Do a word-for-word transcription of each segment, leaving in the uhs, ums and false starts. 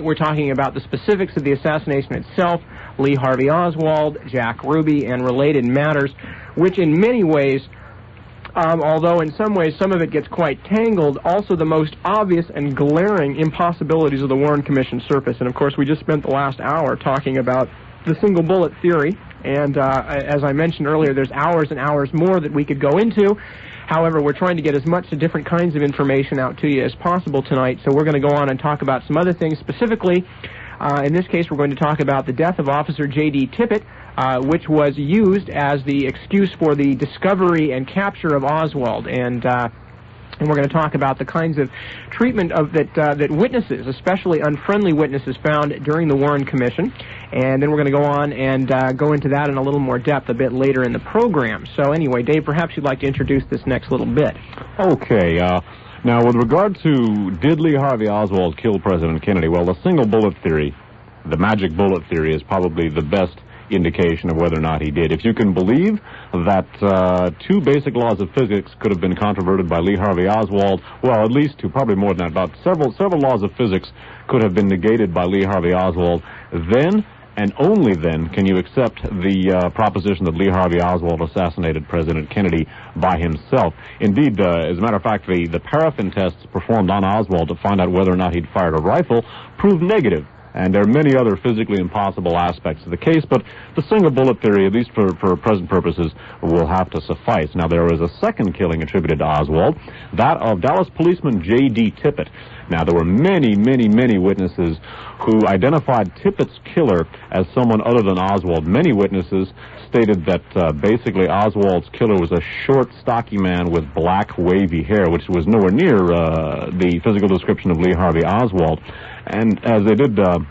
We're talking about the specifics of the assassination itself, Lee Harvey Oswald, Jack Ruby, and related matters, which in many ways, um, although in some ways some of it gets quite tangled, also the most obvious and glaring impossibilities of the Warren Commission surface. And of course, we just spent the last hour talking about the single bullet theory, and uh, as I mentioned earlier, there's hours and hours more that we could go into. However, we're trying to get as much different kinds of information out to you as possible tonight, so we're going to go on and talk about some other things. Specifically, uh, in this case, we're going to talk about the death of Officer J D Tippit, uh, which was used as the excuse for the discovery and capture of Oswald. And uh, and we're going to talk about the kinds of treatment of that uh, that witnesses, especially unfriendly witnesses, found during the Warren Commission. And then we're going to go on and uh, go into that in a little more depth a bit later in the program. So anyway, Dave, perhaps you'd like to introduce this next little bit. Okay. Uh, now, with regard to did Lee Harvey Oswald kill President Kennedy, well, the single bullet theory, the magic bullet theory, is probably the best indication of whether or not he did. If you can believe that uh, two basic laws of physics could have been controverted by Lee Harvey Oswald, well, at least two, probably more than that, about several several laws of physics could have been negated by Lee Harvey Oswald, then and only then can you accept the uh, proposition that Lee Harvey Oswald assassinated President Kennedy by himself. Indeed, uh, as a matter of fact, the, the paraffin tests performed on Oswald to find out whether or not he'd fired a rifle proved negative. And there are many other physically impossible aspects of the case, but the single bullet theory, at least for, for present purposes, will have to suffice. Now, there is a second killing attributed to Oswald, that of Dallas policeman J D Tippit. Now, there were many, many, many witnesses who identified Tippit's killer as someone other than Oswald. Many witnesses stated that uh, basically Oswald's killer was a short, stocky man with black, wavy hair, which was nowhere near uh, the physical description of Lee Harvey Oswald. And as they did uh,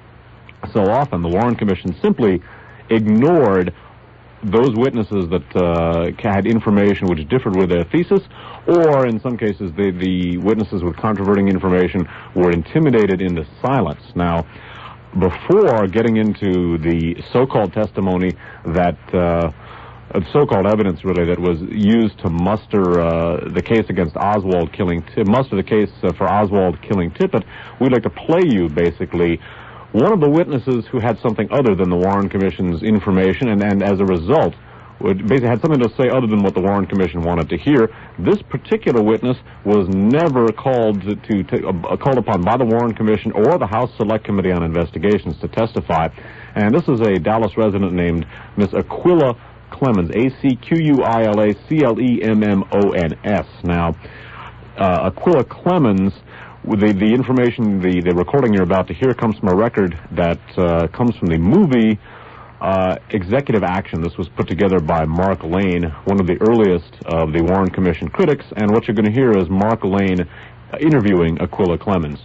so often, the Warren Commission simply ignored those witnesses that uh, had information which differed with their thesis, or in some cases, the, the witnesses with controverting information were intimidated into silence. Now, before getting into the so-called testimony that, uh, so-called evidence really that was used to muster uh, the case against Oswald killing, muster the case uh, for Oswald killing Tippit, we'd like to play you basically one of the witnesses who had something other than the Warren Commission's information, and, and as a result, would basically had something to say other than what the Warren Commission wanted to hear. This particular witness was never called to, to, to uh, called upon by the Warren Commission or the House Select Committee on Investigations to testify. And this is a Dallas resident named Miss Aquila Clemons, A C Q U I L A C L E M M O N S. Now, uh, Aquila Clemons, the, the information, the, the recording you're about to hear comes from a record that uh, comes from the movie uh, Executive Action. This was put together by Mark Lane, one of the earliest of the Warren Commission critics, and what you're going to hear is Mark Lane uh, interviewing Aquila Clemons.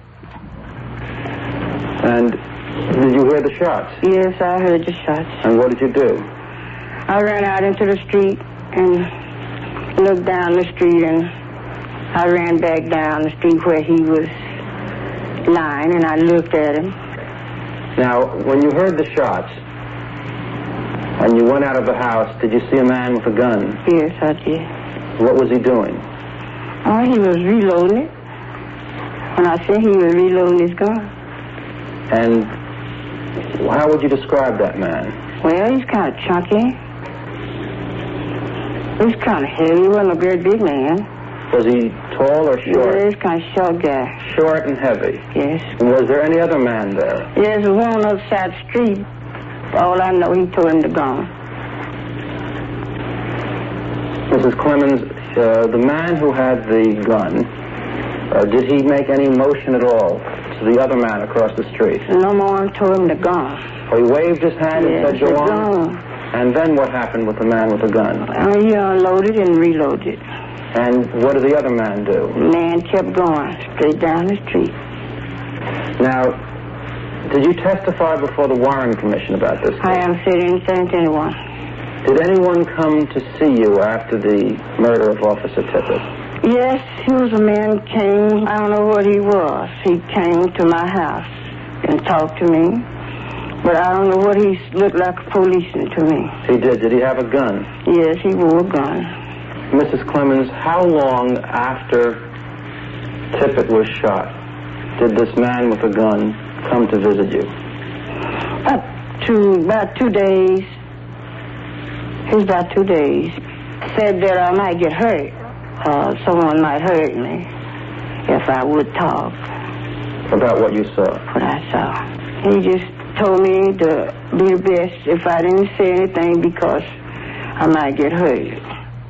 And did you hear the shots? Yes, I heard the shots. And what did you do? I ran out into the street and looked down the street, and I ran back down the street where he was lying, and I looked at him. Now, when you heard the shots and you went out of the house, did you see a man with a gun? Yes, I did. What was he doing? Oh, he was reloading it. When I said he was reloading his gun. And how would you describe that man? Well, he's kind of chunky. He's kind of heavy. He wasn't a very big man. Was he tall or short? Yeah, he's kind of short guy. Short and heavy? Yes. And was there any other man there? Yes, there was one on the other side of the street. All I know, he told him to go. Missus Clemons, uh, the man who had the gun, uh, did he make any motion at all to the other man across the street? No more, told him to go. Oh, he waved his hand yes, and said, go on? on? And then what happened with the man with the gun? Uh, he unloaded and reloaded. And what did the other man do? The man kept going straight down the street. Now, did you testify before the Warren Commission about this case? I haven't said anything to anyone. Did anyone come to see you after the murder of Officer Tippit? Yes, he was a man came. I don't know what he was. He came to my house and talked to me. But I don't know what he looked like a policeman to me. He did. Did he have a gun? Yes, he wore a gun. Missus Clemons, how long after Tippit was shot did this man with a gun come to visit you? About two, about two days. It was about two days. Said that I might get hurt. Uh, someone might hurt me if I would talk. About what you saw? What I saw. He just told me to be the best if I didn't say anything because I might get hurt.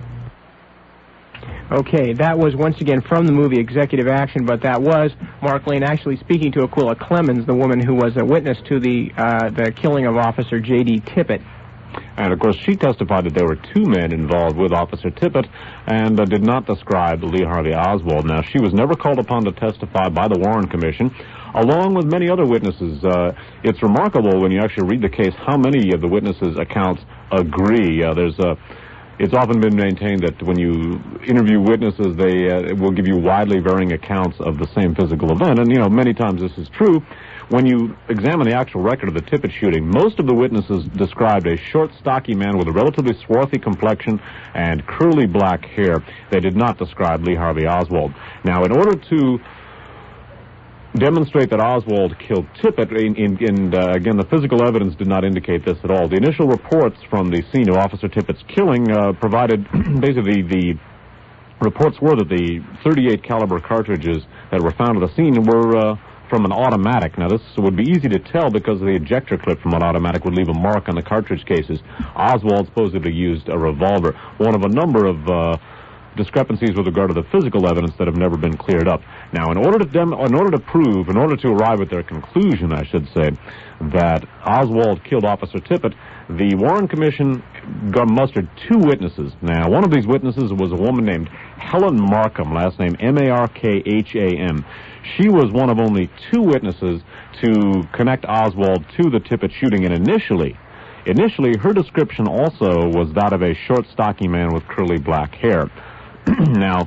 Okay, that was once again from the movie Executive Action, but that was Mark Lane actually speaking to Aquila Clemens, the woman who was a witness to the uh, the killing of Officer J D Tippit. And, of course, she testified that there were two men involved with Officer Tippit and uh, did not describe Lee Harvey Oswald. Now, she was never called upon to testify by the Warren Commission, along with many other witnesses. Uh, it's remarkable when you actually read the case how many of the witnesses' accounts agree. Uh, there's a... It's often been maintained that when you interview witnesses, they uh, will give you widely varying accounts of the same physical event. And, you know, many times this is true. When you examine the actual record of the Tippit shooting, most of the witnesses described a short, stocky man with a relatively swarthy complexion and curly black hair. They did not describe Lee Harvey Oswald. Now, in order to demonstrate that Oswald killed Tippit, in, in, in, uh, again, the physical evidence did not indicate this at all. The initial reports from the scene of Officer Tippit's killing uh, provided, basically, the reports were that the thirty-eight caliber cartridges that were found at the scene were uh, from an automatic. Now, this would be easy to tell because the ejector clip from an automatic would leave a mark on the cartridge cases. Oswald supposedly used a revolver, one of a number of uh, discrepancies with regard to the physical evidence that have never been cleared up. Now, in order to dem- in order to prove, in order to arrive at their conclusion, I should say, that Oswald killed Officer Tippit, the Warren Commission got mustered two witnesses. Now, one of these witnesses was a woman named Helen Markham, last name M A R K H A M. She was one of only two witnesses to connect Oswald to the Tippit shooting, and initially, initially, her description also was that of a short, stocky man with curly black hair. Now,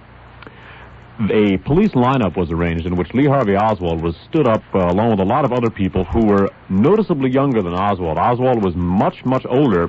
a police lineup was arranged in which Lee Harvey Oswald was stood up uh, along with a lot of other people who were noticeably younger than Oswald. Oswald was much, much older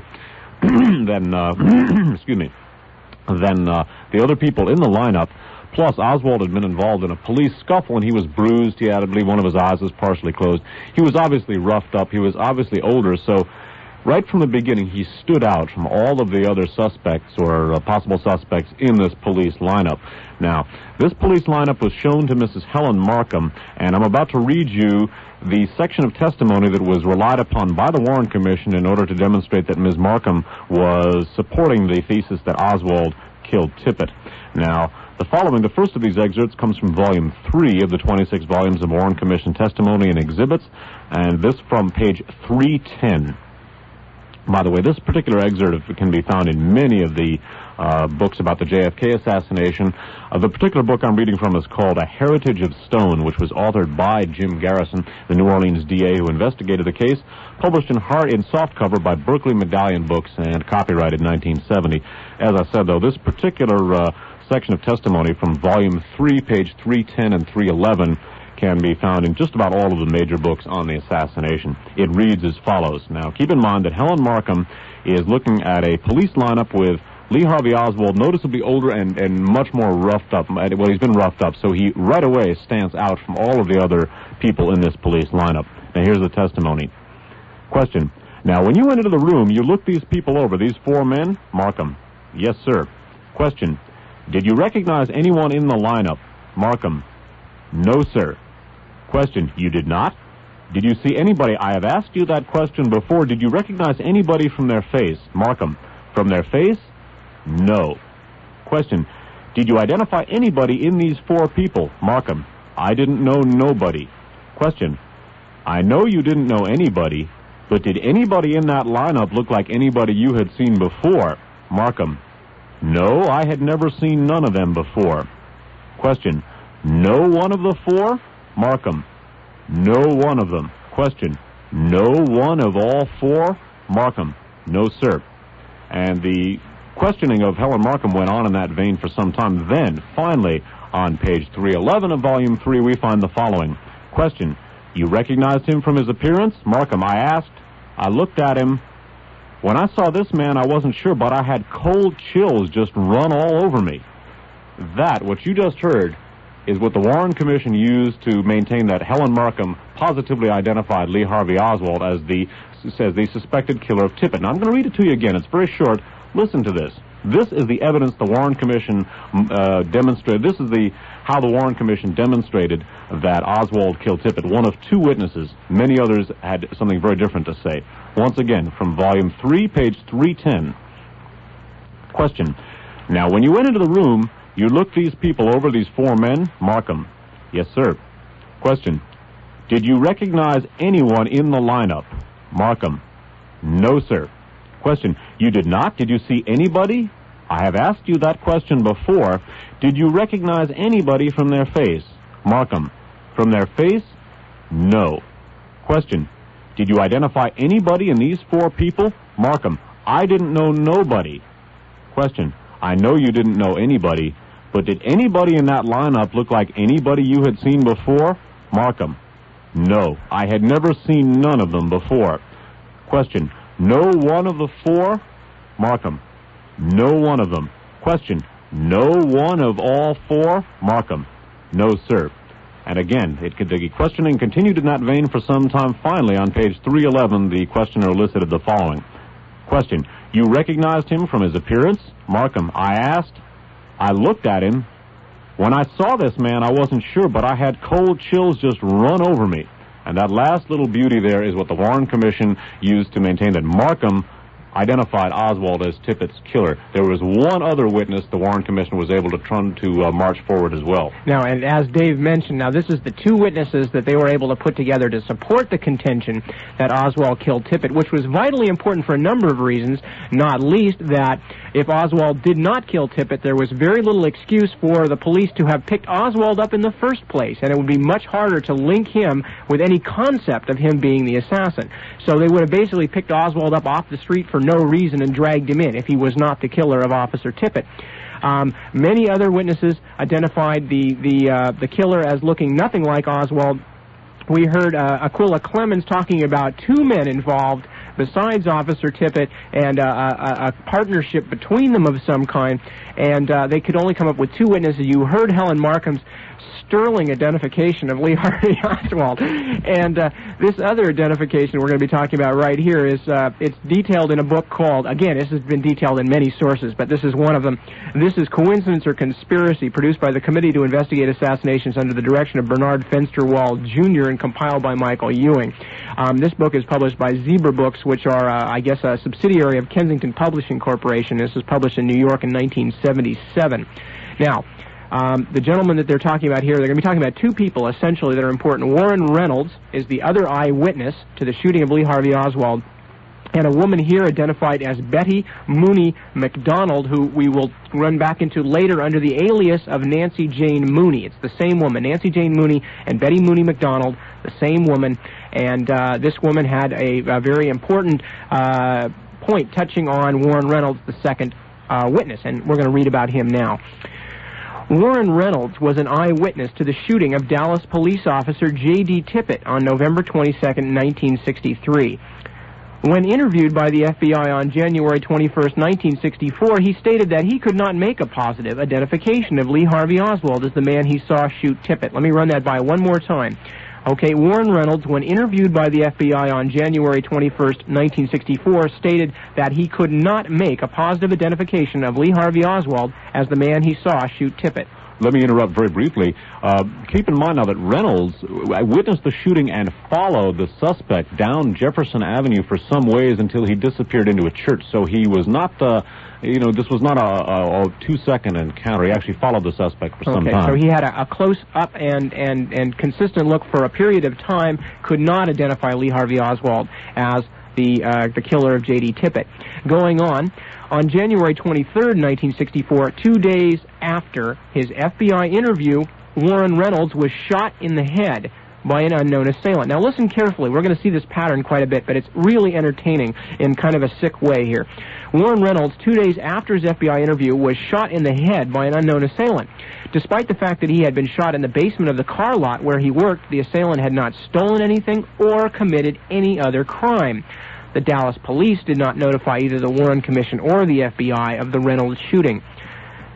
than, uh, excuse me, than uh, the other people in the lineup. Plus, Oswald had been involved in a police scuffle, and he was bruised. He had, I believe, one of his eyes was partially closed. He was obviously roughed up. He was obviously older, so right from the beginning, he stood out from all of the other suspects or uh, possible suspects in this police lineup. Now, this police lineup was shown to Missus Helen Markham, and I'm about to read you the section of testimony that was relied upon by the Warren Commission in order to demonstrate that Miz Markham was supporting the thesis that Oswald killed Tippit. Now, the following, the first of these excerpts comes from Volume three of the twenty-six volumes of Warren Commission Testimony and Exhibits, and this from page three ten. By the way, this particular excerpt can be found in many of the uh, books about the J F K assassination. Uh, the particular book I'm reading from is called A Heritage of Stone, which was authored by Jim Garrison, the New Orleans D A who investigated the case, published in hard in softcover by Berkeley Medallion Books, and copyrighted nineteen seventy. As I said, though, this particular uh, section of testimony from Volume three, page three ten and three eleven, can be found in just about all of the major books on the assassination. It reads as follows. Now, keep in mind that Helen Markham is looking at a police lineup with Lee Harvey Oswald, noticeably older and, and much more roughed up. Well, he's been roughed up, so he right away stands out from all of the other people in this police lineup. Now, here's the testimony. Question. Now, when you went into the room, you looked these people over, these four men? Markham. Yes, sir. Question. Did you recognize anyone in the lineup? Markham. No, sir. Question. You did not? Did you see anybody? I have asked you that question before. Did you recognize anybody from their face? Markham. From their face? No. Question. Did you identify anybody in these four people? Markham. I didn't know nobody. Question. I know you didn't know anybody, but did anybody in that lineup look like anybody you had seen before? Markham. No, I had never seen none of them before. Question. No one of the four? Markham. No one of them. Question. No one of all four? Markham. No, sir. And the questioning of Helen Markham went on in that vein for some time. Then, finally, on page three eleven of Volume three, we find the following. Question. You recognized him from his appearance? Markham. I asked. I looked at him. When I saw this man, I wasn't sure, but I had cold chills just run all over me. That, what you just heard, is what the Warren Commission used to maintain that Helen Markham positively identified Lee Harvey Oswald as the, says, the suspected killer of Tippit. Now, I'm going to read it to you again. It's very short. Listen to this. This is the evidence the Warren Commission uh, demonstrated. This is the how the Warren Commission demonstrated that Oswald killed Tippit. One of two witnesses. Many others had something very different to say. Once again, from Volume three, page three ten. Question. Now, when you went into the room, you looked these people over, these four men? Markham. Yes, sir. Question. Did you recognize anyone in the lineup? Markham. No, sir. Question. You did not? Did you see anybody? I have asked you that question before. Did you recognize anybody from their face? Markham. From their face? No. Question. Did you identify anybody in these four people? Markham. I didn't know nobody. Question. I know you didn't know anybody, but did anybody in that lineup look like anybody you had seen before? Markham. No. I had never seen none of them before. Question. No one of the four? Markham. No one of them. Question. No one of all four? Markham. No, sir. And again, it, the questioning continued in that vein for some time. Finally, on page three eleven, the questioner elicited the following. Question. You recognized him from his appearance? Markham. I asked. I looked at him. When I saw this man, I wasn't sure, but I had cold chills just run over me. And that last little beauty there is what the Warren Commission used to maintain that Markham identified Oswald as Tippit's killer. There was one other witness the Warren Commission was able to try to uh, march forward as well. Now, and as Dave mentioned, now this is the two witnesses that they were able to put together to support the contention that Oswald killed Tippit, which was vitally important for a number of reasons, not least that if Oswald did not kill Tippit, there was very little excuse for the police to have picked Oswald up in the first place, and it would be much harder to link him with any concept of him being the assassin. So they would have basically picked Oswald up off the street for no reason and dragged him in if he was not the killer of Officer Tippit. Um, many other witnesses identified the the uh, the killer as looking nothing like Oswald. We heard uh, Aquila Clemens talking about two men involved besides Officer Tippit and uh, a, a partnership between them of some kind, and uh, they could only come up with two witnesses. You heard Helen Markham's sterling identification of Lee Harvey Oswald. And uh, this other identification we're going to be talking about right here is, uh, it's detailed in a book called, again, this has been detailed in many sources, but this is one of them. This is Coincidence or Conspiracy, produced by the Committee to Investigate Assassinations under the direction of Bernard Fensterwald, Junior and compiled by Michael Ewing. Um, this book is published by Zebra Books, which are, uh, I guess, a subsidiary of Kensington Publishing Corporation. This was published in New York in nineteen seventy-seven. Now, Um, the gentleman that they're talking about here, they're going to be talking about two people, essentially, that are important. Warren Reynolds is the other eyewitness to the shooting of Lee Harvey Oswald, and a woman here identified as Betty Mooney McDonald, who we will run back into later under the alias of Nancy Jane Mooney. It's the same woman, Nancy Jane Mooney and Betty Mooney McDonald, the same woman, and uh, this woman had a, a very important uh, point touching on Warren Reynolds, the second uh, witness, and we're going to read about him now. Warren Reynolds was an eyewitness to the shooting of Dallas police officer J D Tippit on November twenty-second, nineteen sixty-three. When interviewed by the F B I on January twenty-first, nineteen sixty-four, he stated that he could not make a positive identification of Lee Harvey Oswald as the man he saw shoot Tippit. Let me run that by one more time. Okay, Warren Reynolds, when interviewed by the F B I on January twenty-first, nineteen sixty-four, stated that he could not make a positive identification of Lee Harvey Oswald as the man he saw shoot Tippit. Let me interrupt very briefly. Uh, keep in mind now that Reynolds witnessed the shooting and followed the suspect down Jefferson Avenue for some ways until he disappeared into a church. So he was not, uh, you know, this was not a, a, a two-second encounter. He actually followed the suspect for some okay, time. So he had a, a close-up and, and, and consistent look for a period of time, could not identify Lee Harvey Oswald as the, uh, the killer of J D Tippit. Going on, on January twenty-third, nineteen sixty-four, two days after his F B I interview, Warren Reynolds was shot in the head by an unknown assailant. Now listen carefully. We're going to see this pattern quite a bit, but it's really entertaining in kind of a sick way here. Warren Reynolds, two days after his F B I interview, was shot in the head by an unknown assailant. Despite the fact that he had been shot in the basement of the car lot where he worked, the assailant had not stolen anything or committed any other crime. The Dallas police did not notify either the Warren Commission or the F B I of the Reynolds shooting.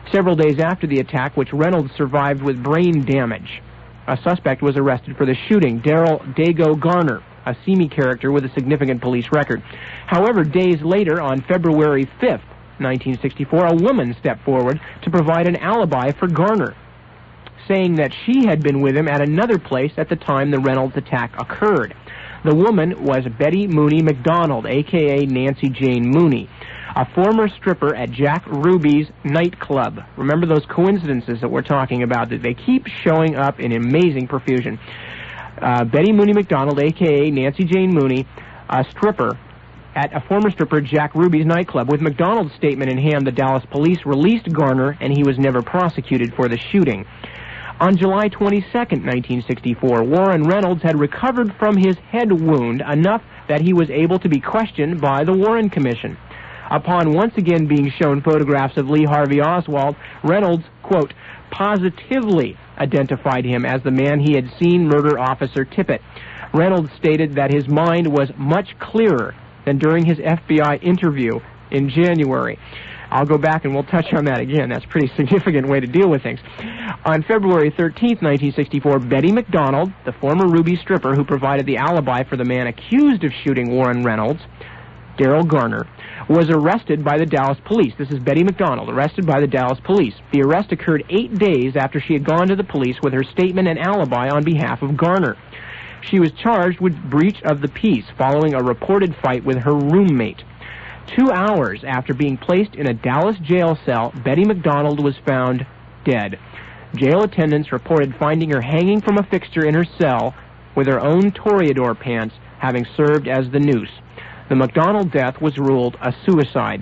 Several days after the attack, which Reynolds survived with brain damage, a suspect was arrested for the shooting, Daryl Dago Garner, a seamy character with a significant police record. However, days later, on February fifth, nineteen sixty-four, a woman stepped forward to provide an alibi for Garner, saying that she had been with him at another place at the time the Reynolds attack occurred. The woman was Betty Mooney McDonald, a k a. Nancy Jane Mooney, a former stripper at Jack Ruby's nightclub. Remember those coincidences that we're talking about, that they keep showing up in amazing profusion. Uh, Betty Mooney McDonald, a k a. Nancy Jane Mooney, a stripper at a former stripper Jack Ruby's nightclub. With McDonald's statement in hand, the Dallas police released Garner, and he was never prosecuted for the shooting. On July twenty-second, nineteen sixty-four, Warren Reynolds had recovered from his head wound enough that he was able to be questioned by the Warren Commission. Upon once again being shown photographs of Lee Harvey Oswald, Reynolds, quote, positively identified him as the man he had seen murder Officer Tippit. Reynolds stated that his mind was much clearer than during his F B I interview in January. I'll go back and we'll touch on that again. That's a pretty significant way to deal with things. On February thirteenth, nineteen sixty-four, Betty McDonald, the former Ruby stripper who provided the alibi for the man accused of shooting Warren Reynolds, Daryl Garner, was arrested by the Dallas police. This is Betty McDonald, arrested by the Dallas police. The arrest occurred eight days after she had gone to the police with her statement and alibi on behalf of Garner. She was charged with breach of the peace following a reported fight with her roommate. Two hours after being placed in a Dallas jail cell, Betty McDonald was found dead. Jail attendants reported finding her hanging from a fixture in her cell with her own Toreador pants having served as the noose. The McDonald death was ruled a suicide.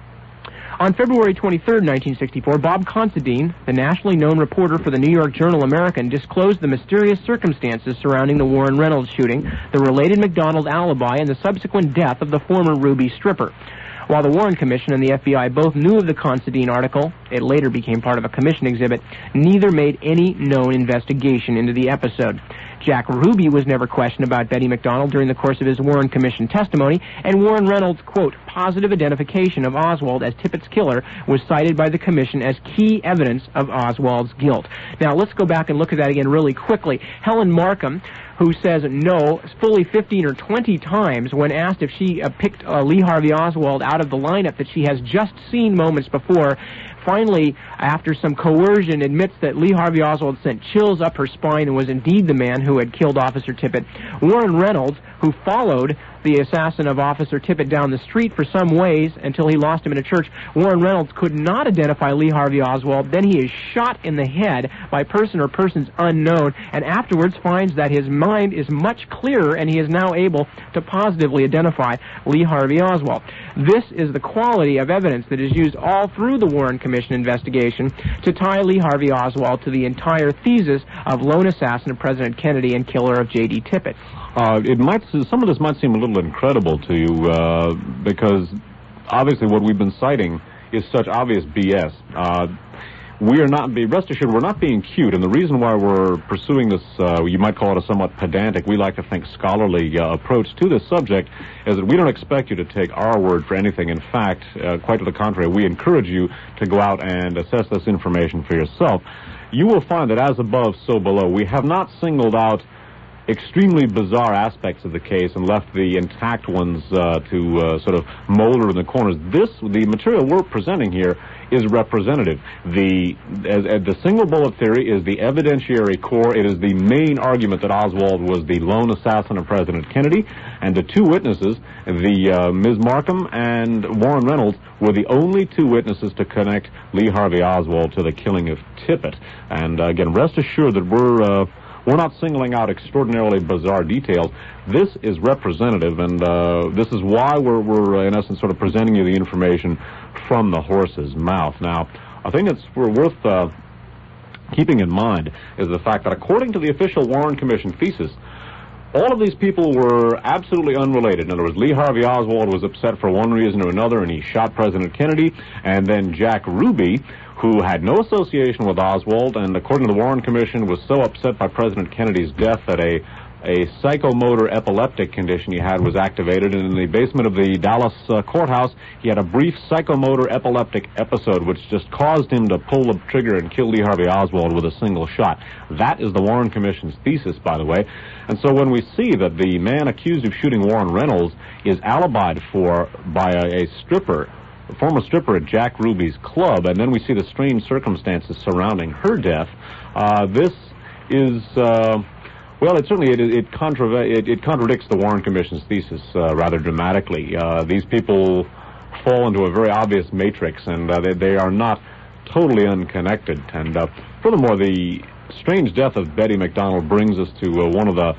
On February twenty-third, nineteen sixty-four, Bob Considine, the nationally known reporter for the New York Journal-American, disclosed the mysterious circumstances surrounding the Warren Reynolds shooting, the related McDonald alibi, and the subsequent death of the former Ruby stripper. While the Warren Commission and the F B I both knew of the Considine article, it later became part of a commission exhibit, neither made any known investigation into the episode. Jack Ruby was never questioned about Betty McDonald during the course of his Warren Commission testimony, and Warren Reynolds', quote, positive identification of Oswald as Tippit's killer was cited by the commission as key evidence of Oswald's guilt. Now, let's go back and look at that again really quickly. Helen Markham, who says no fully fifteen or twenty times when asked if she uh, picked uh, Lee Harvey Oswald out of the lineup that she has just seen moments before, finally, after some coercion, admits that Lee Harvey Oswald sent chills up her spine and was indeed the man who had killed Officer Tippit. Warren Reynolds, who followed the assassin of Officer Tippit down the street for some ways until he lost him in a church, Warren Reynolds could not identify Lee Harvey Oswald. Then he is shot in the head by person or persons unknown, and afterwards finds that his mind is much clearer and he is now able to positively identify Lee Harvey Oswald. This is the quality of evidence that is used all through the Warren Commission investigation to tie Lee Harvey Oswald to the entire thesis of lone assassin of President Kennedy and killer of J D Tippit. Uh, it might, some of this might seem a little incredible to you uh, because obviously what we've been citing is such obvious B S. Uh, we are not, be, rest assured, we're not being cute, and the reason why we're pursuing this, uh, you might call it a somewhat pedantic, we like to think scholarly uh, approach to this subject, is that we don't expect you to take our word for anything. In fact, uh, quite to the contrary, we encourage you to go out and assess this information for yourself. You will find that as above, so below. We have not singled out extremely bizarre aspects of the case and left the intact ones uh, to uh, sort of molder in the corners. This, the material we're presenting here, is representative. The as, as the single bullet theory is the evidentiary core. It is the main argument that Oswald was the lone assassin of President Kennedy, and the two witnesses, the uh, Miz Markham and Warren Reynolds, were the only two witnesses to connect Lee Harvey Oswald to the killing of Tippit. And uh, again, rest assured that we're uh, We're not singling out extraordinarily bizarre details. This is representative, and uh, this is why we're, we're, in essence, sort of presenting you the information from the horse's mouth. Now, I think it's we're worth uh, keeping in mind is the fact that according to the official Warren Commission thesis, all of these people were absolutely unrelated. In other words, Lee Harvey Oswald was upset for one reason or another, and he shot President Kennedy, and then Jack Ruby, who had no association with Oswald, and according to the Warren Commission, was so upset by President Kennedy's death that a a psychomotor epileptic condition he had was activated, and in the basement of the Dallas uh, courthouse, he had a brief psychomotor epileptic episode which just caused him to pull the trigger and kill Lee Harvey Oswald with a single shot. That is the Warren Commission's thesis, by the way. And so when we see that the man accused of shooting Warren Reynolds is alibied for by a, a stripper, a former stripper at Jack Ruby's club, and then we see the strange circumstances surrounding her death, uh, this is... Uh, Well, it certainly it it, contra- it it contradicts the Warren Commission's thesis uh, rather dramatically. Uh, these people fall into a very obvious matrix, and uh, they they are not totally unconnected. And uh, furthermore, the strange death of Betty McDonald brings us to uh, one of the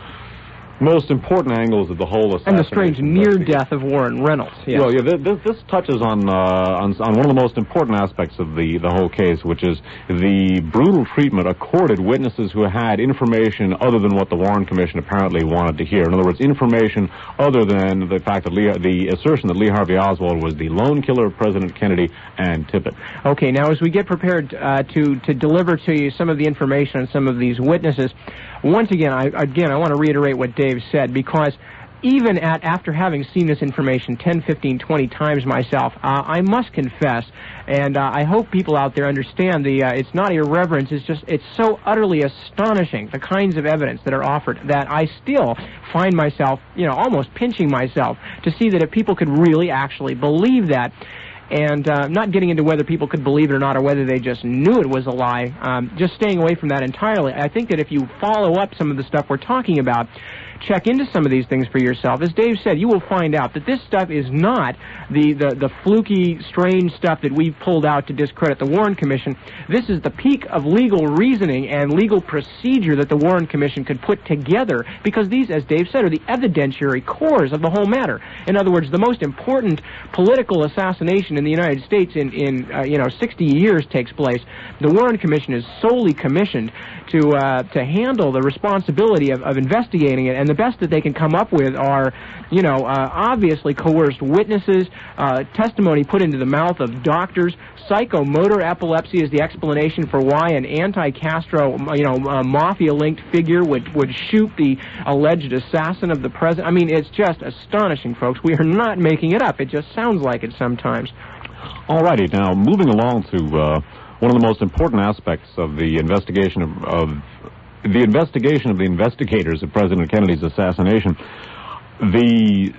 most important angles of the whole assassination. And the strange near death of Warren Reynolds. Yes. Well, yeah, this, this touches on, uh, on on one of the most important aspects of the, the whole case, which is the brutal treatment accorded witnesses who had information other than what the Warren Commission apparently wanted to hear. In other words, information other than the fact that Lee, the assertion that Lee Harvey Oswald was the lone killer of President Kennedy and Tippit. Okay, now as we get prepared uh, to to deliver to you some of the information on some of these witnesses, once again, I again I want to reiterate what Dave said, because even at after having seen this information ten, fifteen, twenty times myself, uh, I must confess, and uh, I hope people out there understand, the uh, it's not irreverence, it's just it's so utterly astonishing, the kinds of evidence that are offered, that I still find myself, you know, almost pinching myself to see that if people could really actually believe that. And uh, not getting into whether people could believe it or not, or whether they just knew it was a lie, um, just staying away from that entirely. I think that if you follow up some of the stuff we're talking about, check into some of these things for yourself. As Dave said, you will find out that this stuff is not the, the, the fluky, strange stuff that we've pulled out to discredit the Warren Commission. This is the peak of legal reasoning and legal procedure that the Warren Commission could put together, because these, as Dave said, are the evidentiary cores of the whole matter. In other words, the most important political assassination in the United States in, in uh, you know, sixty years takes place. The Warren Commission is solely commissioned to uh, to handle the responsibility of, of investigating it, and the best that they can come up with are, you know, uh, obviously coerced witnesses, uh, testimony put into the mouth of doctors. Psychomotor epilepsy is the explanation for why an anti-Castro, you know, uh, mafia-linked figure would, would shoot the alleged assassin of the president. I mean, it's just astonishing, folks. We are not making it up. It just sounds like it sometimes. All righty. Now, moving along to uh, one of the most important aspects of the investigation of, of the investigation of the investigators of President Kennedy's assassination, the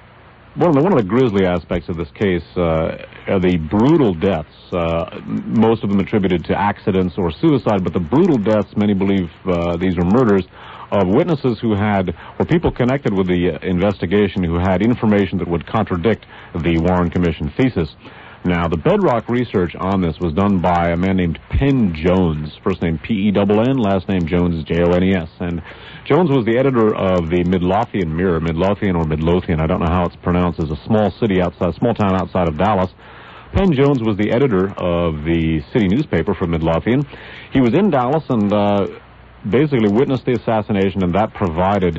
one of the one of the grisly aspects of this case uh, are the brutal deaths. Uh, most of them attributed to accidents or suicide, but the brutal deaths, many believe uh, these were murders, of witnesses who had, or people connected with the investigation who had information that would contradict the Warren Commission thesis. Now, the bedrock research on this was done by a man named Penn Jones, first name P E N N, last name Jones, J O N E S. And Jones was the editor of the Midlothian Mirror, Midlothian or Midlothian, I don't know how it's pronounced, is a small city outside, small town outside of Dallas. Penn Jones was the editor of the city newspaper for Midlothian. He was in Dallas and uh, basically witnessed the assassination, and that provided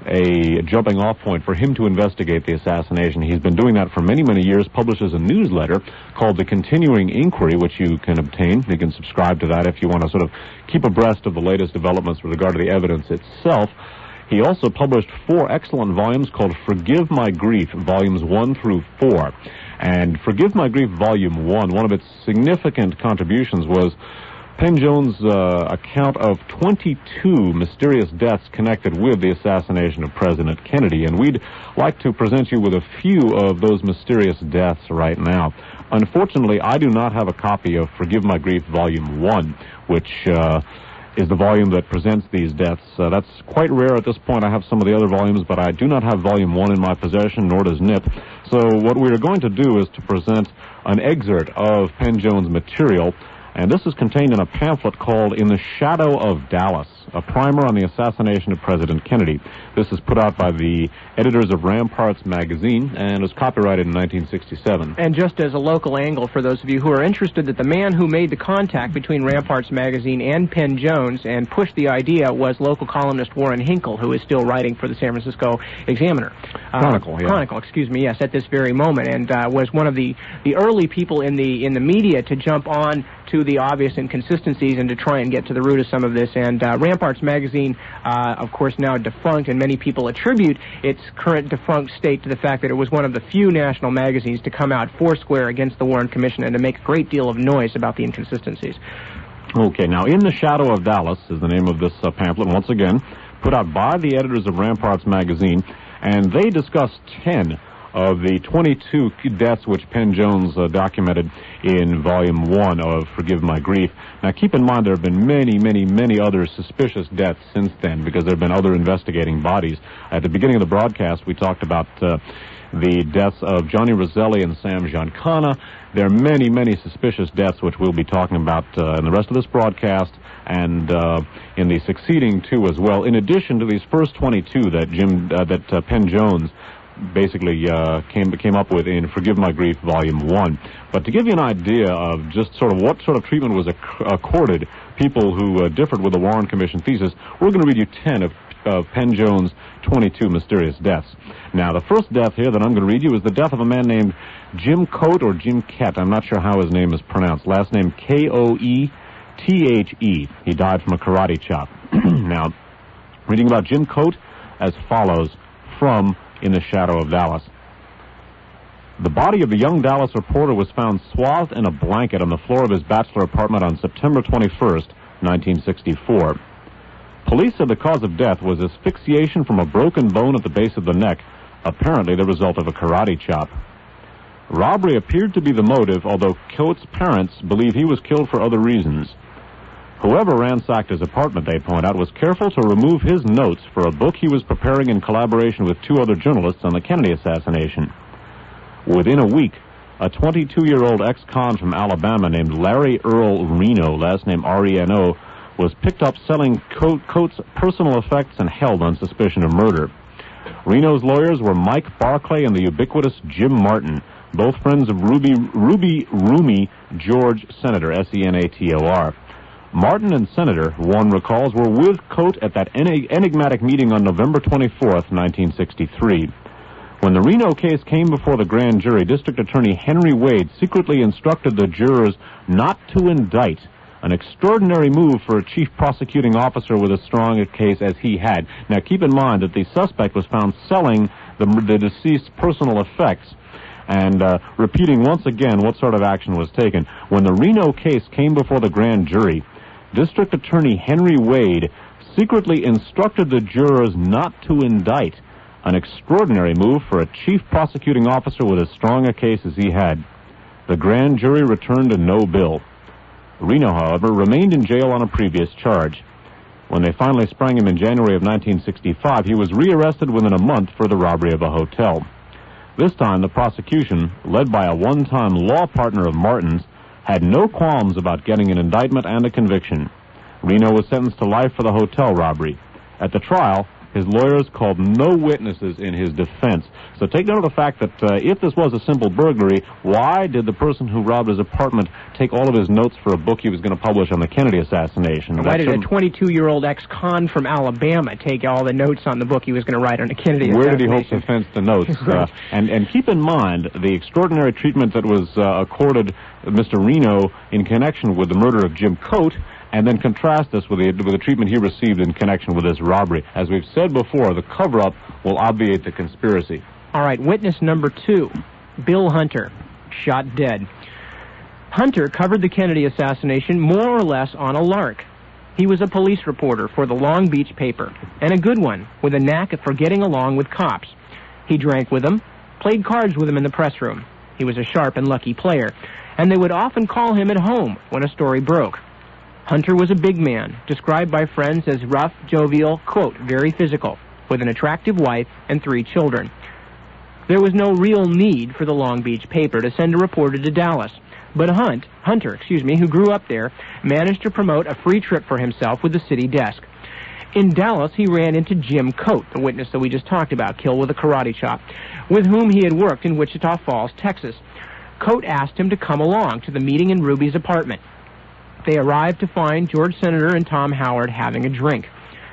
a jumping off point for him to investigate the assassination. He's been doing that for many, many years, publishes a newsletter called The Continuing Inquiry, which you can obtain. You can subscribe to that if you want to sort of keep abreast of the latest developments with regard to the evidence itself. He also published four excellent volumes called Forgive My Grief, volumes one through four. And Forgive My Grief, volume one, one of its significant contributions was Penn Jones' uh, account of twenty-two mysterious deaths connected with the assassination of President Kennedy, and we'd like to present you with a few of those mysterious deaths right now. Unfortunately, I do not have a copy of Forgive My Grief Volume one, which uh, is the volume that presents these deaths. Uh, that's quite rare at this point. I have some of the other volumes, but I do not have Volume one in my possession, nor does Nip. So what we're going to do is to present an excerpt of Penn Jones' material, and this is contained in a pamphlet called In the Shadow of Dallas, a primer on the assassination of President Kennedy. This is put out by the editors of Ramparts magazine and was copyrighted in nineteen sixty-seven. And just as a local angle for those of you who are interested, that the man who made the contact between Ramparts magazine and Penn Jones and pushed the idea was local columnist Warren Hinkle, who is still writing for the San Francisco Examiner. Uh, Chronicle, yeah. Chronicle, excuse me, yes, at this very moment, and uh, was one of the, the early people in the in the media to jump on to the obvious inconsistencies and to try and get to the root of some of this. And uh, Ram Ramparts magazine, uh, of course, now defunct, and many people attribute its current defunct state to the fact that it was one of the few national magazines to come out foursquare against the Warren Commission and to make a great deal of noise about the inconsistencies. Okay, now, In the Shadow of Dallas is the name of this uh, pamphlet, once again, put out by the editors of Ramparts magazine, and they discuss ten of the twenty-two deaths which Penn Jones uh, documented in Volume one of Forgive My Grief. Now, keep in mind there have been many, many, many other suspicious deaths since then, because there have been other investigating bodies. At the beginning of the broadcast, we talked about uh, the deaths of Johnny Roselli and Sam Giancana. There are many, many suspicious deaths which we'll be talking about uh, in the rest of this broadcast and uh, in the succeeding two as well, in addition to these first twenty-two that Jim, uh, that uh, Penn Jones basically uh, came came up with in Forgive My Grief, Volume one. But to give you an idea of just sort of what sort of treatment was acc- accorded people who uh, differed with the Warren Commission thesis, we're going to read you ten of, of Penn Jones' twenty-two mysterious deaths. Now, the first death here that I'm going to read you is the death of a man named Jim Coate, or Jim Kett. I'm not sure how his name is pronounced. Last name K O E T H E. He died from a karate chop. Now, reading about Jim Coate as follows from In the Shadow of Dallas. The body of a young Dallas reporter was found swathed in a blanket on the floor of his bachelor apartment on September twenty-first, nineteen sixty-four. Police said the cause of death was asphyxiation from a broken bone at the base of the neck, apparently the result of a karate chop. Robbery appeared to be the motive, although Coates' parents believe he was killed for other reasons. Whoever ransacked his apartment, they point out, was careful to remove his notes for a book he was preparing in collaboration with two other journalists on the Kennedy assassination. Within a week, a twenty-two-year-old ex-con from Alabama named Larry Earl Reno, last name R E N O, was picked up selling Coates' personal effects and held on suspicion of murder. Reno's lawyers were Mike Barclay and the ubiquitous Jim Martin, both friends of Ruby, Ruby Roomy George Senator, S E N A T O R. Martin and Senator, one recalls, were with Coate at that enigmatic meeting on November twenty-fourth, nineteen sixty-three. When the Reno case came before the grand jury, District Attorney Henry Wade secretly instructed the jurors not to indict, an extraordinary move for a chief prosecuting officer with as strong a case as he had. Now, keep in mind that the suspect was found selling the, the deceased's personal effects, and uh, repeating once again what sort of action was taken. When the Reno case came before the grand jury, District Attorney Henry Wade secretly instructed the jurors not to indict, an extraordinary move for a chief prosecuting officer with as strong a case as he had. The grand jury returned a no bill. Reno, however, remained in jail on a previous charge. When they finally sprang him in January of nineteen sixty-five, he was rearrested within a month for the robbery of a hotel. This time, the prosecution, led by a one-time law partner of Martin's, had no qualms about getting an indictment and a conviction. Reno was sentenced to life for the hotel robbery. At the trial, his lawyers called no witnesses in his defense. So take note of the fact that uh, if this was a simple burglary, why did the person who robbed his apartment take all of his notes for a book he was going to publish on the Kennedy assassination? Why did a twenty-two-year-old ex-con from Alabama take all the notes on the book he was going to write on the Kennedy Where assassination? Where did he hope to fence the notes? uh, and, and keep in mind the extraordinary treatment that was uh, accorded Mister Reno in connection with the murder of Jim Coate, and then contrast this with the, with the treatment he received in connection with this robbery. As we've said before, the cover-up will obviate the conspiracy. All right, witness number two, Bill Hunter, shot dead. Hunter covered the Kennedy assassination more or less on a lark. He was a police reporter for the Long Beach paper, and a good one, with a knack for getting along with cops. He drank with them, played cards with them in the press room. He was a sharp and lucky player, and they would often call him at home when a story broke. Hunter was a big man, described by friends as rough, jovial, quote, very physical, with an attractive wife and three children. There was no real need for the Long Beach paper to send a reporter to Dallas, but Hunt, Hunter, excuse me, who grew up there, managed to promote a free trip for himself with the city desk. In Dallas, he ran into Jim Coate, the witness that we just talked about, killed with a karate chop, with whom he had worked in Wichita Falls, Texas. Coate asked him to come along to the meeting in Ruby's apartment. They arrived to find George Senator and Tom Howard having a drink.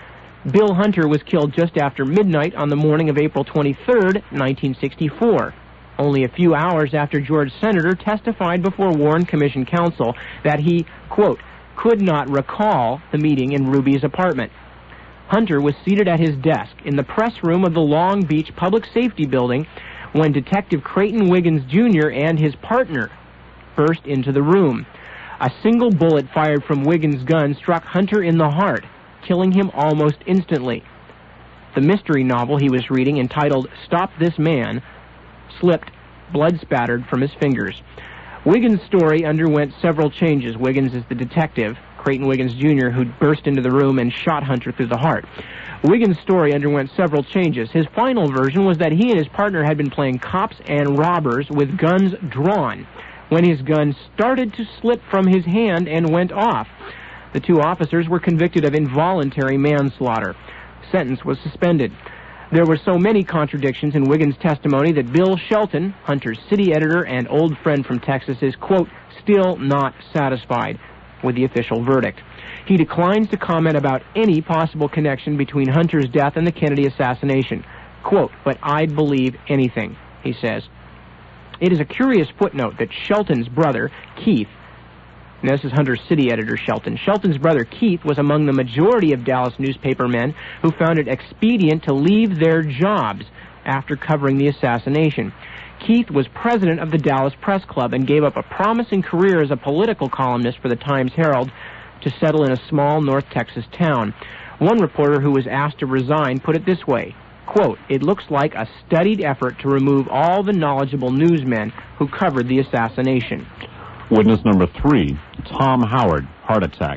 Bill Hunter was killed just after midnight on the morning of April twenty-third, nineteen sixty-four, only a few hours after George Senator testified before Warren Commission counsel that he, quote, could not recall the meeting in Ruby's apartment. Hunter was seated at his desk in the press room of the Long Beach Public Safety Building when Detective Creighton Wiggins Junior and his partner burst into the room. A single bullet fired from Wiggins' gun struck Hunter in the heart, killing him almost instantly. The mystery novel he was reading, entitled Stop This Man, slipped, blood-spattered, from his fingers. Wiggins' story underwent several changes. Wiggins is the detective, Creighton Wiggins Junior, who burst into the room and shot Hunter through the heart. Wiggins' story underwent several changes. His final version was that he and his partner had been playing cops and robbers with guns drawn when his gun started to slip from his hand and went off. The two officers were convicted of involuntary manslaughter. Sentence was suspended. There were so many contradictions in Wiggins' testimony that Bill Shelton, Hunter's city editor and old friend from Texas, is, quote, still not satisfied with the official verdict. He declines to comment about any possible connection between Hunter's death and the Kennedy assassination. Quote, but I'd believe anything, he says. It is a curious footnote that Shelton's brother, Keith, and this is Hunter's city editor, Shelton. Shelton's brother, Keith, was among the majority of Dallas newspaper men who found it expedient to leave their jobs after covering the assassination. Keith was president of the Dallas Press Club and gave up a promising career as a political columnist for the Times-Herald to settle in a small North Texas town. One reporter who was asked to resign put it this way, quote, it looks like a studied effort to remove all the knowledgeable newsmen who covered the assassination. Witness number three, Tom Howard, heart attack.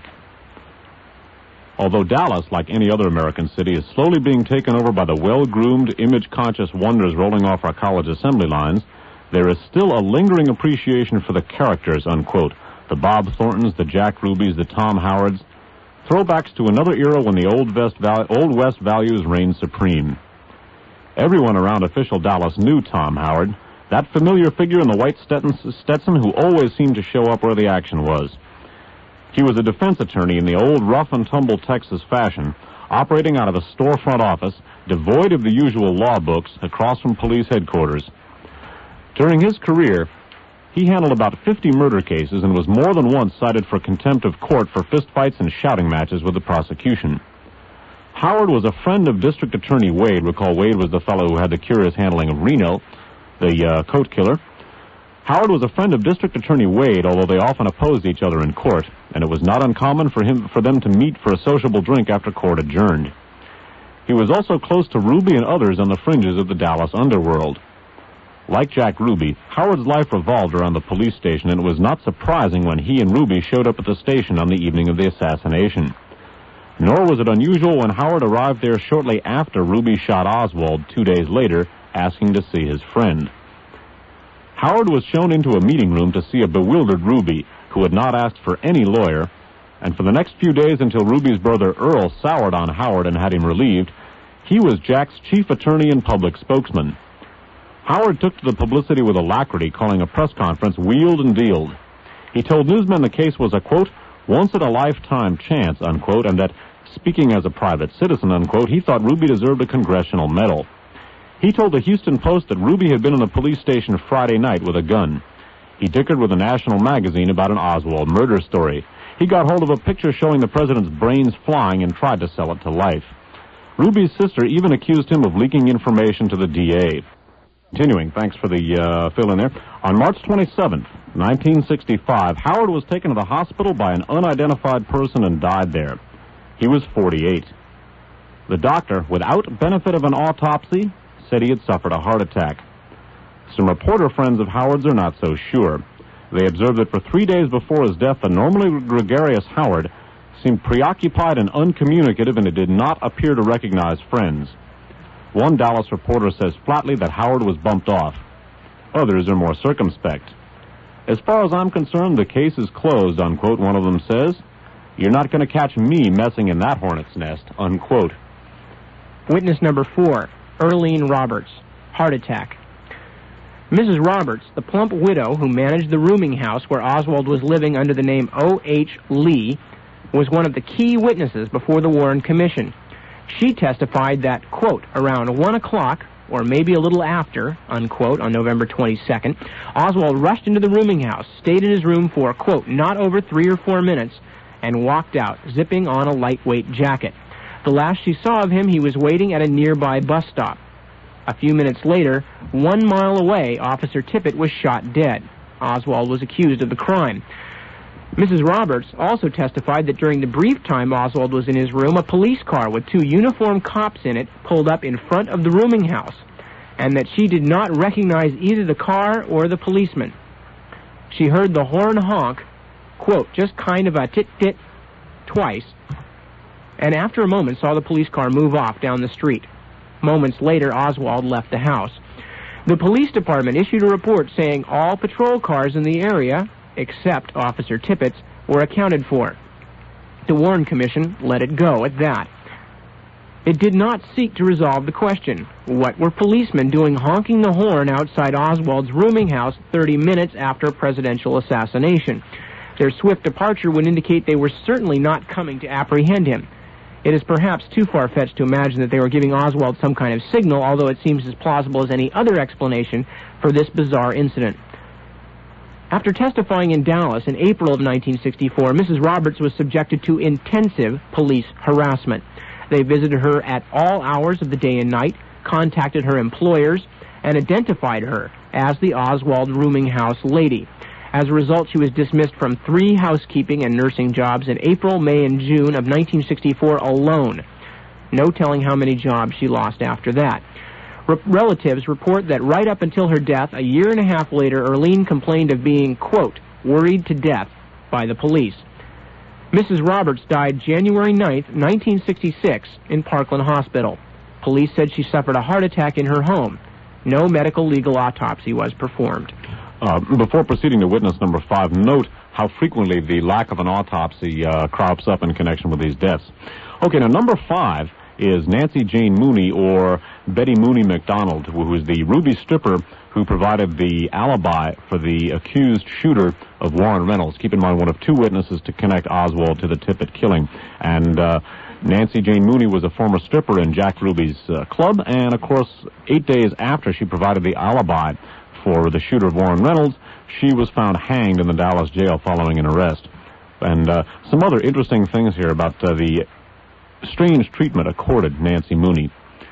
Although Dallas, like any other American city, is slowly being taken over by the well-groomed, image-conscious wonders rolling off our college assembly lines, there is still a lingering appreciation for the characters, unquote, the Bob Thorntons, the Jack Rubys, the Tom Howards, throwbacks to another era when the Old West, val- Old West values reigned supreme. Everyone around official Dallas knew Tom Howard, that familiar figure in the white Stetson who always seemed to show up where the action was. He was a defense attorney in the old rough-and-tumble Texas fashion, operating out of a storefront office, devoid of the usual law books, across from police headquarters. During his career, he handled about fifty murder cases and was more than once cited for contempt of court for fistfights and shouting matches with the prosecution. Howard was a friend of District Attorney Wade. Recall, Wade was the fellow who had the curious handling of Reno, the uh, coat killer. Howard was a friend of District Attorney Wade, although they often opposed each other in court, and it was not uncommon for him for them to meet for a sociable drink after court adjourned. He was also close to Ruby and others on the fringes of the Dallas underworld. Like Jack Ruby, Howard's life revolved around the police station, and it was not surprising when he and Ruby showed up at the station on the evening of the assassination. Nor was it unusual when Howard arrived there shortly after Ruby shot Oswald two days later, asking to see his friend. Howard was shown into a meeting room to see a bewildered Ruby, who had not asked for any lawyer, and for the next few days until Ruby's brother Earl soured on Howard and had him relieved, he was Jack's chief attorney and public spokesman. Howard took to the publicity with alacrity, calling a press conference wheeled and dealed. He told newsmen the case was a, quote, once-in-a-lifetime chance, unquote, and that, speaking as a private citizen, unquote, he thought Ruby deserved a congressional medal. He told the Houston Post that Ruby had been in the police station Friday night with a gun. He dickered with a national magazine about an Oswald murder story. He got hold of a picture showing the president's brains flying and tried to sell it to life. Ruby's sister even accused him of leaking information to the D A. Continuing, thanks for the uh, fill in there. On March twenty-seventh, nineteen sixty-five, Howard was taken to the hospital by an unidentified person and died there. He was forty-eight. The doctor, without benefit of an autopsy, said he had suffered a heart attack. Some reporter friends of Howard's are not so sure. They observed that for three days before his death, the normally gregarious Howard seemed preoccupied and uncommunicative, and it did not appear to recognize friends. One Dallas reporter says flatly that Howard was bumped off. Others are more circumspect. As far as I'm concerned, the case is closed, unquote, one of them says. You're not going to catch me messing in that hornet's nest, unquote. Witness number four, Earlene Roberts, heart attack. Missus Roberts, the plump widow who managed the rooming house where Oswald was living under the name O H Lee, was one of the key witnesses before the Warren Commission. She testified that, quote, around one o'clock, or maybe a little after, unquote, on November twenty-second, Oswald rushed into the rooming house, stayed in his room for, quote, not over three or four minutes, and walked out, zipping on a lightweight jacket. The last she saw of him, he was waiting at a nearby bus stop. A few minutes later, one mile away, Officer Tippit was shot dead. Oswald was accused of the crime. Missus Roberts also testified that during the brief time Oswald was in his room, a police car with two uniformed cops in it pulled up in front of the rooming house, and that she did not recognize either the car or the policeman. She heard the horn honk, quote, just kind of a tit-tit twice, and after a moment saw the police car move off down the street. Moments later, Oswald left the house. The police department issued a report saying all patrol cars in the area, except Officer Tippit's, were accounted for. The Warren Commission let it go at that. It did not seek to resolve the question. What were policemen doing honking the horn outside Oswald's rooming house thirty minutes after a presidential assassination? Their swift departure would indicate they were certainly not coming to apprehend him. It is perhaps too far-fetched to imagine that they were giving Oswald some kind of signal, although it seems as plausible as any other explanation for this bizarre incident. After testifying in Dallas in April of nineteen sixty-four, Missus Roberts was subjected to intensive police harassment. They visited her at all hours of the day and night, contacted her employers, and identified her as the Oswald rooming house lady. As a result, she was dismissed from three housekeeping and nursing jobs in April, May, and June of nineteen sixty-four alone. No telling how many jobs she lost after that. Re- relatives report that right up until her death, a year and a half later, Earlene complained of being, quote, worried to death by the police. Missus Roberts died January ninth, nineteen sixty-six, in Parkland Hospital. Police said she suffered a heart attack in her home. No medical legal autopsy was performed. Uh, before proceeding to witness number five, note how frequently the lack of an autopsy uh, crops up in connection with these deaths. Okay, now number five is Nancy Jane Mooney, or Betty Mooney McDonald, who was the Ruby stripper who provided the alibi for the accused shooter of Warren Reynolds. Keep in mind, one of two witnesses to connect Oswald to the Tippit killing. And uh, Nancy Jane Mooney was a former stripper in Jack Ruby's uh, club, and of course, eight days after she provided the alibi for the shooter of Warren Reynolds, she was found hanged in the Dallas jail following an arrest. And uh, some other interesting things here about uh, the strange treatment accorded Nancy Mooney.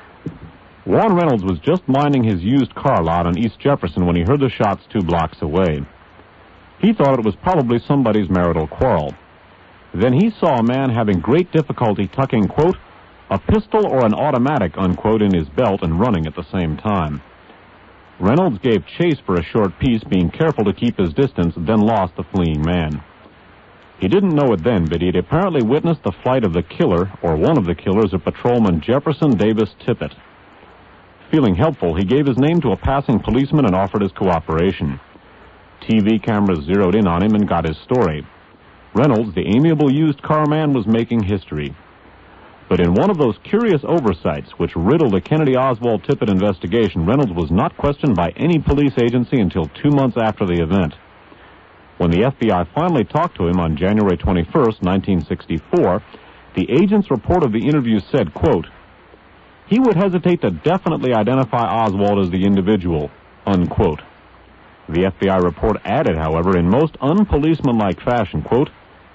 Warren Reynolds was just minding his used car lot on East Jefferson when he heard the shots two blocks away. He thought it was probably somebody's marital quarrel. Then he saw a man having great difficulty tucking, quote, a pistol or an automatic, unquote, in his belt and running at the same time. Reynolds gave chase for a short piece, being careful to keep his distance, then lost the fleeing man. He didn't know it then, but he had apparently witnessed the flight of the killer, or one of the killers, of patrolman Jefferson Davis Tippit. Feeling helpful, he gave his name to a passing policeman and offered his cooperation. T V cameras zeroed in on him and got his story. Reynolds, the amiable used car man, was making history. But in one of those curious oversights which riddled the Kennedy Oswald Tippit investigation, Reynolds was not questioned by any police agency until two months after the event. When the F B I finally talked to him on January twenty-first, nineteen sixty-four, the agent's report of the interview said, quote, he would hesitate to definitely identify Oswald as the individual, unquote. The F B I report added, however, in most unpolicemanlike fashion, quote,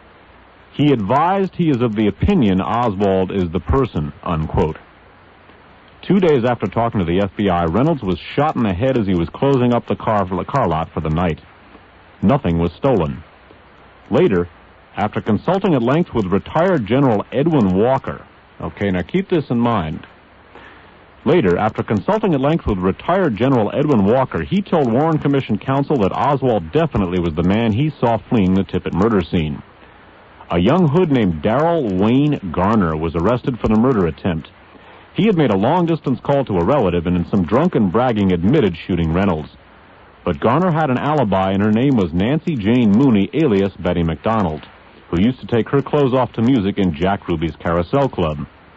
he advised he is of the opinion Oswald is the person, unquote. Two days after talking to the F B I, Reynolds was shot in the head as he was closing up the car, for the car lot for the night. Nothing was stolen. Later, after consulting at length with retired General Edwin Walker, okay, now keep this in mind. Later, after consulting at length with retired General Edwin Walker, he told Warren Commission counsel that Oswald definitely was the man he saw fleeing the Tippit murder scene. A young hood named Darrell Wayne Garner was arrested for the murder attempt. He had made a long-distance call to a relative and in some drunken bragging admitted shooting Reynolds. But Garner had an alibi, and her name was Nancy Jane Mooney, alias Betty McDonald, who used to take her clothes off to music in Jack Ruby's Carousel Club.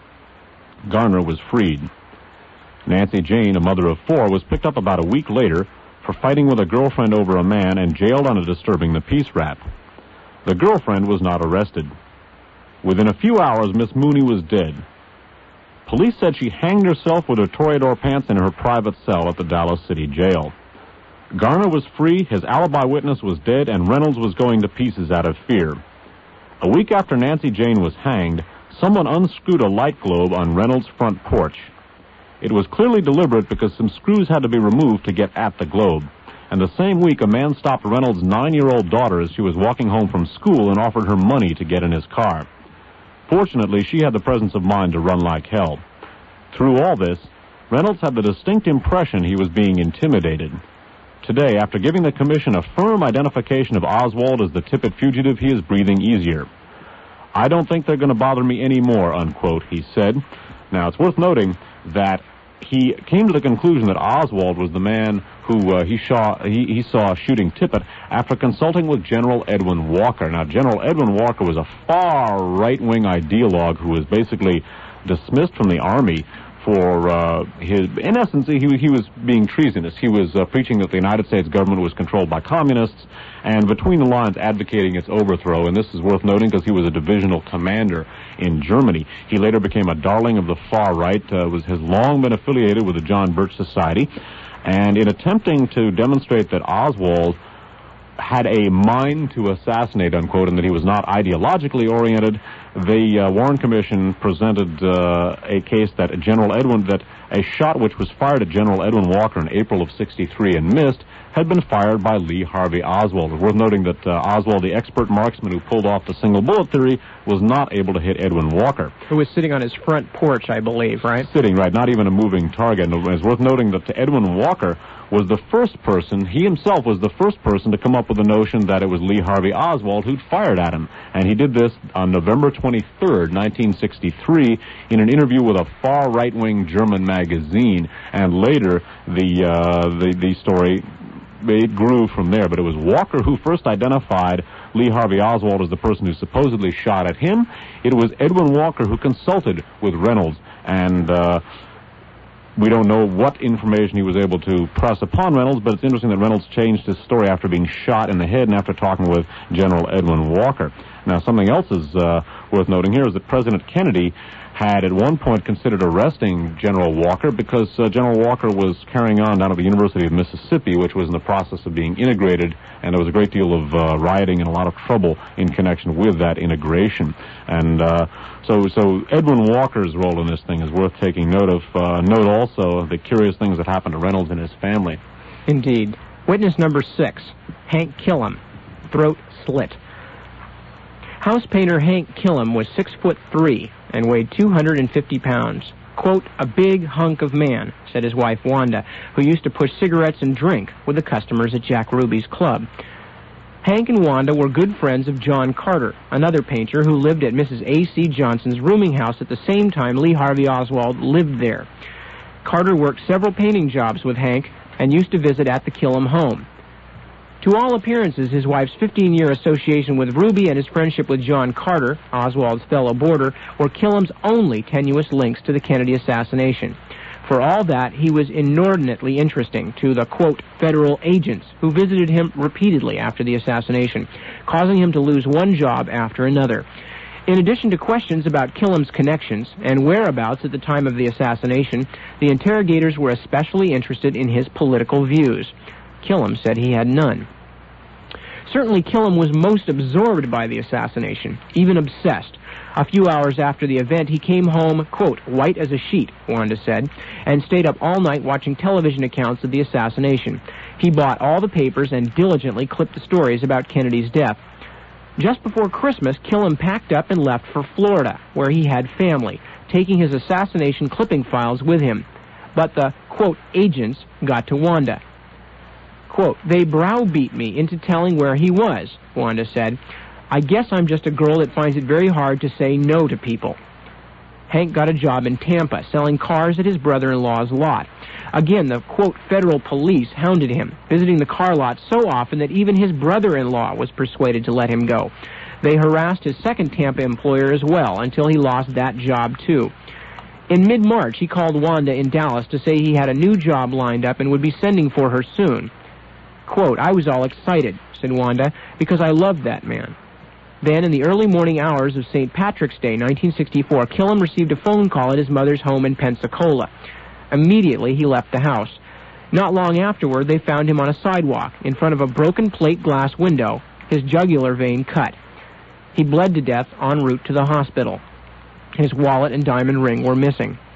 Garner was freed. Nancy Jane, a mother of four, was picked up about a week later for fighting with a girlfriend over a man and jailed on a disturbing the peace rap. The girlfriend was not arrested. Within a few hours, Miss Mooney was dead. Police said she hanged herself with her toreador pants in her private cell at the Dallas City Jail. Garner was free, his alibi witness was dead, and Reynolds was going to pieces out of fear. A week after Nancy Jane was hanged, someone unscrewed a light globe on Reynolds' front porch. It was clearly deliberate because some screws had to be removed to get at the globe. And the same week, a man stopped Reynolds' nine-year-old daughter as she was walking home from school and offered her money to get in his car. Fortunately, she had the presence of mind to run like hell. Through all this, Reynolds had the distinct impression he was being intimidated. Today, after giving the commission a firm identification of Oswald as the Tippit fugitive, he is breathing easier. "I don't think they're going to bother me anymore," unquote, he said. Now, it's worth noting that he came to the conclusion that Oswald was the man who uh, he, saw, he, he saw shooting Tippit after consulting with General Edwin Walker. Now, General Edwin Walker was a far right-wing ideologue who was basically dismissed from the Army for uh, his, in essence, he, he was being treasonous. He was uh, preaching that the United States government was controlled by communists, and between the lines advocating its overthrow. And this is worth noting because he was a divisional commander in Germany. He later became a darling of the far right, uh, was, has long been affiliated with the John Birch Society. And in attempting to demonstrate that Oswald had a mind to assassinate, unquote, and that he was not ideologically oriented, the uh, Warren Commission presented uh, a case that General Edwin, that a shot which was fired at General Edwin Walker in April of sixty-three and missed had been fired by Lee Harvey Oswald. It's worth noting that uh, Oswald, the expert marksman who pulled off the single bullet theory, was not able to hit Edwin Walker. Who was sitting on his front porch, I believe, right? Sitting, right, not even a moving target. And it's worth noting that Edwin Walker was the first person, he himself was the first person to come up with the notion that it was Lee Harvey Oswald who'd fired at him. And he did this on November twenty-third, nineteen sixty-three, in an interview with a far right-wing German magazine. And later, the, uh, the, the story, it grew from there. But it was Walker who first identified Lee Harvey Oswald as the person who supposedly shot at him. It was Edwin Walker who consulted with Reynolds, and uh, we don't know what information he was able to press upon Reynolds, but it's interesting that Reynolds changed his story after being shot in the head and after talking with General Edwin Walker. Now, something else is uh, worth noting here is that President Kennedy had at one point considered arresting General Walker because uh, General Walker was carrying on down at the University of Mississippi, which was in the process of being integrated, and there was a great deal of uh, rioting and a lot of trouble in connection with that integration. And uh, so so Edwin Walker's role in this thing is worth taking note of. Uh, note also the curious things that happened to Reynolds and his family. Indeed. Witness number six, Hank Killam, throat slit. House painter Hank Killam was six foot three and weighed two hundred fifty pounds. Quote, a big hunk of man, said his wife Wanda, who used to push cigarettes and drink with the customers at Jack Ruby's club. Hank and Wanda were good friends of John Carter, another painter who lived at Missus A C Johnson's rooming house at the same time Lee Harvey Oswald lived there. Carter worked several painting jobs with Hank and used to visit at the Killam home. To all appearances, his wife's fifteen-year association with Ruby and his friendship with John Carter, Oswald's fellow boarder, were Killam's only tenuous links to the Kennedy assassination. For all that, he was inordinately interesting to the, quote, federal agents who visited him repeatedly after the assassination, causing him to lose one job after another. In addition to questions about Killam's connections and whereabouts at the time of the assassination, the interrogators were especially interested in his political views. Killam said he had none. Certainly, Killam was most absorbed by the assassination, even obsessed. A few hours after the event, he came home, quote, white as a sheet, Wanda said, and stayed up all night watching television accounts of the assassination. He bought all the papers and diligently clipped the stories about Kennedy's death. Just before Christmas, Killam packed up and left for Florida, where he had family, taking his assassination clipping files with him. But the, quote, agents got to Wanda. Quote, they browbeat me into telling where he was, Wanda said. I guess I'm just a girl that finds it very hard to say no to people. Hank got a job in Tampa, selling cars at his brother-in-law's lot. Again, the, quote, federal police hounded him, visiting the car lot so often that even his brother-in-law was persuaded to let him go. They harassed his second Tampa employer as well, until he lost that job, too. In mid-March, he called Wanda in Dallas to say he had a new job lined up and would be sending for her soon. Quote, I was all excited, said Wanda, because I loved that man. Then, in the early morning hours of Saint Patrick's Day, nineteen sixty-four, Killam received a phone call at his mother's home in Pensacola. Immediately, he left the house. Not long afterward, they found him on a sidewalk in front of a broken plate glass window, his jugular vein cut. He bled to death en route to the hospital. His wallet and diamond ring were missing.